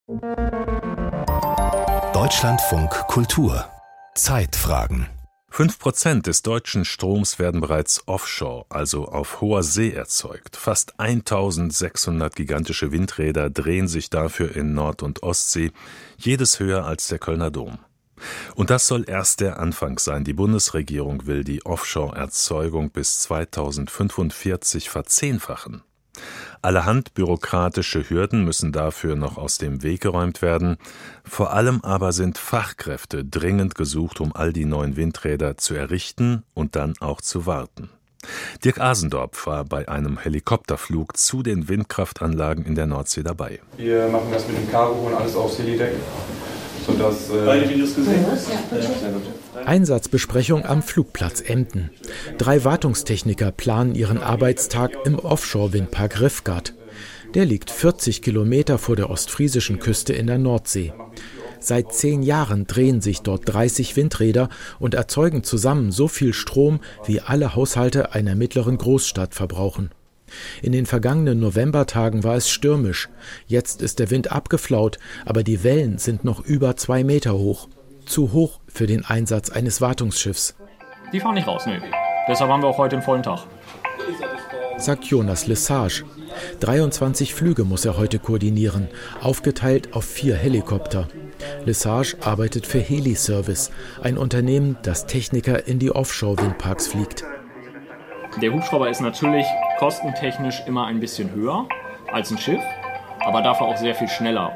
Deutschlandfunk Kultur Zeitfragen. 5% des deutschen Stroms werden bereits offshore, also auf hoher See, erzeugt. Fast 1600 gigantische Windräder drehen sich dafür in Nord- und Ostsee, jedes höher als der Kölner Dom. Und das soll erst der Anfang sein. Die Bundesregierung will die Offshore-Erzeugung bis 2045 verzehnfachen. Allerhand bürokratische Hürden müssen dafür noch aus dem Weg geräumt werden. Vor allem aber sind Fachkräfte dringend gesucht, um all die neuen Windräder zu errichten und dann auch zu warten. Dirk Asendorp war bei einem Helikopterflug zu den Windkraftanlagen in der Nordsee dabei. Wir machen das mit dem Cargo und alles aufs Helideck. Beide Videos gesehen? Einsatzbesprechung am Flugplatz Emden. 3 Wartungstechniker planen ihren Arbeitstag im Offshore-Windpark Rivgard. Der liegt 40 Kilometer vor der ostfriesischen Küste in der Nordsee. Seit 10 Jahren drehen sich dort 30 Windräder und erzeugen zusammen so viel Strom, wie alle Haushalte einer mittleren Großstadt verbrauchen. In den vergangenen Novembertagen war es stürmisch. Jetzt ist der Wind abgeflaut, aber die Wellen sind noch über 2 Meter hoch. Zu hoch für den Einsatz eines Wartungsschiffs. Die fahren nicht raus, nö. Deshalb haben wir auch heute einen vollen Tag. Sagt Jonas Lesage. 23 Flüge muss er heute koordinieren, aufgeteilt auf 4 Helikopter. Lesage arbeitet für Heli-Service, ein Unternehmen, das Techniker in die Offshore-Windparks fliegt. Der Hubschrauber ist natürlich kostentechnisch immer ein bisschen höher als ein Schiff, aber dafür auch sehr viel schneller.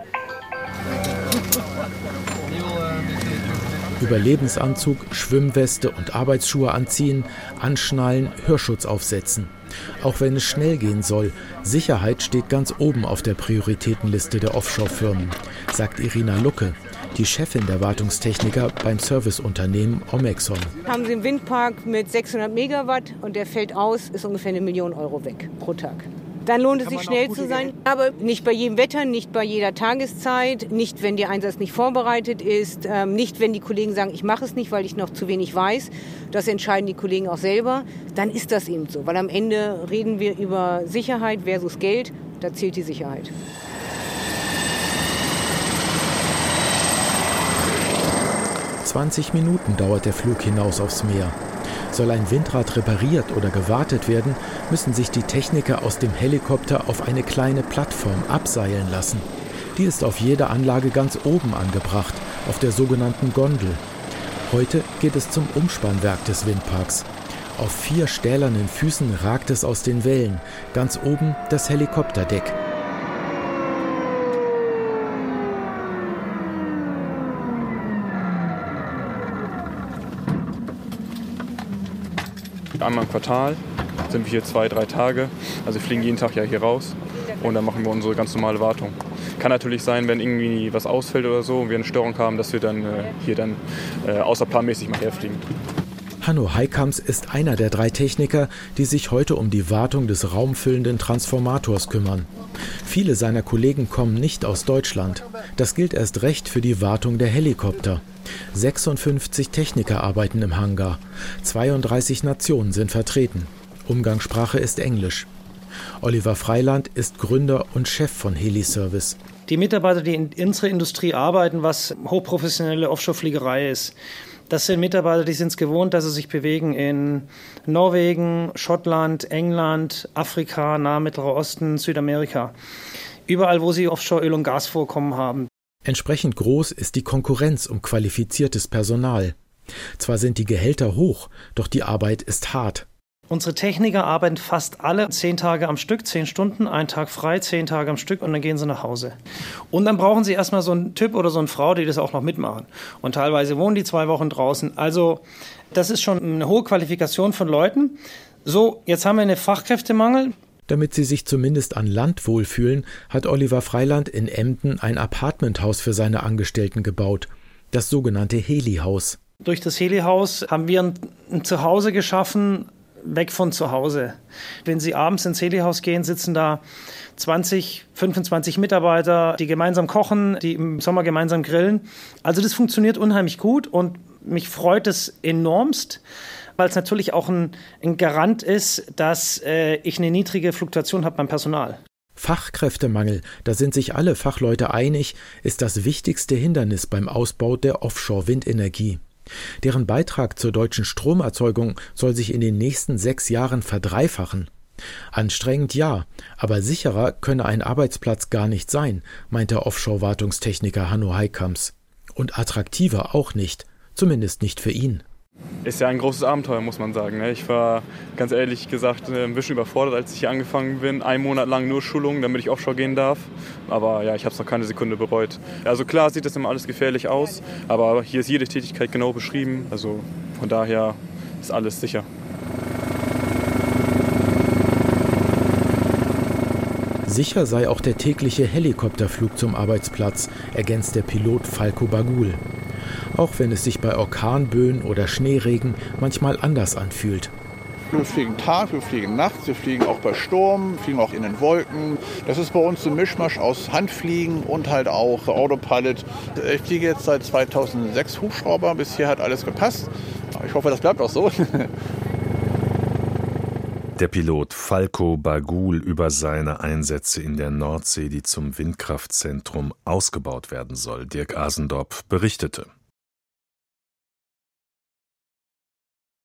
Überlebensanzug, Schwimmweste und Arbeitsschuhe anziehen, anschnallen, Hörschutz aufsetzen. Auch wenn es schnell gehen soll, Sicherheit steht ganz oben auf der Prioritätenliste der Offshore-Firmen, sagt Irina Lucke, die Chefin der Wartungstechniker beim Serviceunternehmen Omexon. Haben Sie einen Windpark mit 600 Megawatt und der fällt aus, ist ungefähr 1 Million Euro weg pro Tag. Dann lohnt es sich, schnell zu sein, aber nicht bei jedem Wetter, nicht bei jeder Tageszeit, nicht, wenn der Einsatz nicht vorbereitet ist, nicht, wenn die Kollegen sagen, ich mache es nicht, weil ich noch zu wenig weiß. Das entscheiden die Kollegen auch selber. Dann ist das eben so, weil am Ende reden wir über Sicherheit versus Geld, da zählt die Sicherheit. –20 Minuten dauert der Flug hinaus aufs Meer. Soll ein Windrad repariert oder gewartet werden, müssen sich die Techniker aus dem Helikopter auf eine kleine Plattform abseilen lassen. Die ist auf jeder Anlage ganz oben angebracht, auf der sogenannten Gondel. Heute geht es zum Umspannwerk des Windparks. Auf 4 stählernen Füßen ragt es aus den Wellen, ganz oben das Helikopterdeck. Einmal im Quartal sind wir hier 2-3 Tage. Also wir fliegen jeden Tag ja hier raus und dann machen wir unsere ganz normale Wartung. Kann natürlich sein, wenn irgendwie was ausfällt oder so und wir eine Störung haben, dass wir dann hier außerplanmäßig mal herfliegen. Hanno Heikams ist einer der 3 Techniker, die sich heute um die Wartung des raumfüllenden Transformators kümmern. Viele seiner Kollegen kommen nicht aus Deutschland. Das gilt erst recht für die Wartung der Helikopter. 56 Techniker arbeiten im Hangar. 32 Nationen sind vertreten. Umgangssprache ist Englisch. Oliver Freiland ist Gründer und Chef von Heli-Service. Die Mitarbeiter, die in unserer Industrie arbeiten, was hochprofessionelle Offshore-Fliegerei ist, das sind Mitarbeiter, die sind es gewohnt, dass sie sich bewegen in Norwegen, Schottland, England, Afrika, Nahe Mittlerer Osten, Südamerika. Überall, wo sie Offshore-Öl- und Gasvorkommen haben. Entsprechend groß ist die Konkurrenz um qualifiziertes Personal. Zwar sind die Gehälter hoch, doch die Arbeit ist hart. Unsere Techniker arbeiten fast alle 10 Tage am Stück, 10 Stunden, 1 Tag frei, 10 Tage am Stück und dann gehen sie nach Hause. Und dann brauchen sie erstmal so einen Typ oder so eine Frau, die das auch noch mitmachen. Und teilweise wohnen die 2 Wochen draußen. Also das ist schon eine hohe Qualifikation von Leuten. So, jetzt haben wir einen Fachkräftemangel. Damit sie sich zumindest an Land wohlfühlen, hat Oliver Freiland in Emden ein Apartmenthaus für seine Angestellten gebaut. Das sogenannte Heli-Haus. Durch das Heli-Haus haben wir ein Zuhause geschaffen, weg von zu Hause. Wenn Sie abends ins Heli-Haus gehen, sitzen da 20, 25 Mitarbeiter, die gemeinsam kochen, die im Sommer gemeinsam grillen. Also das funktioniert unheimlich gut und mich freut es enormst, weil es natürlich auch ein Garant ist, dass ich eine niedrige Fluktuation habe beim Personal. Fachkräftemangel, da sind sich alle Fachleute einig, ist das wichtigste Hindernis beim Ausbau der Offshore-Windenergie. Deren Beitrag zur deutschen Stromerzeugung soll sich in den nächsten 6 Jahren verdreifachen. Anstrengend ja, aber sicherer könne ein Arbeitsplatz gar nicht sein, meint der Offshore-Wartungstechniker Hanno Heikams. Und attraktiver auch nicht, zumindest nicht für ihn. Ist ja ein großes Abenteuer, muss man sagen. Ich war ganz ehrlich gesagt ein bisschen überfordert, als ich hier angefangen bin. 1 Monat lang nur Schulung, damit ich offshore gehen darf. Aber ja, ich habe es noch keine Sekunde bereut. Also klar sieht das immer alles gefährlich aus, aber hier ist jede Tätigkeit genau beschrieben. Also von daher ist alles sicher. Sicher sei auch der tägliche Helikopterflug zum Arbeitsplatz, ergänzt der Pilot Falko Bagul. Auch wenn es sich bei Orkanböen oder Schneeregen manchmal anders anfühlt. Wir fliegen Tag, wir fliegen nachts, wir fliegen auch bei Sturm, fliegen auch in den Wolken. Das ist bei uns ein Mischmasch aus Handfliegen und halt auch Autopilot. Ich fliege jetzt seit 2006 Hubschrauber, bisher hat alles gepasst. Ich hoffe, das bleibt auch so. Der Pilot Falko Bagul über seine Einsätze in der Nordsee, die zum Windkraftzentrum ausgebaut werden soll. Dirk Asendorp berichtete.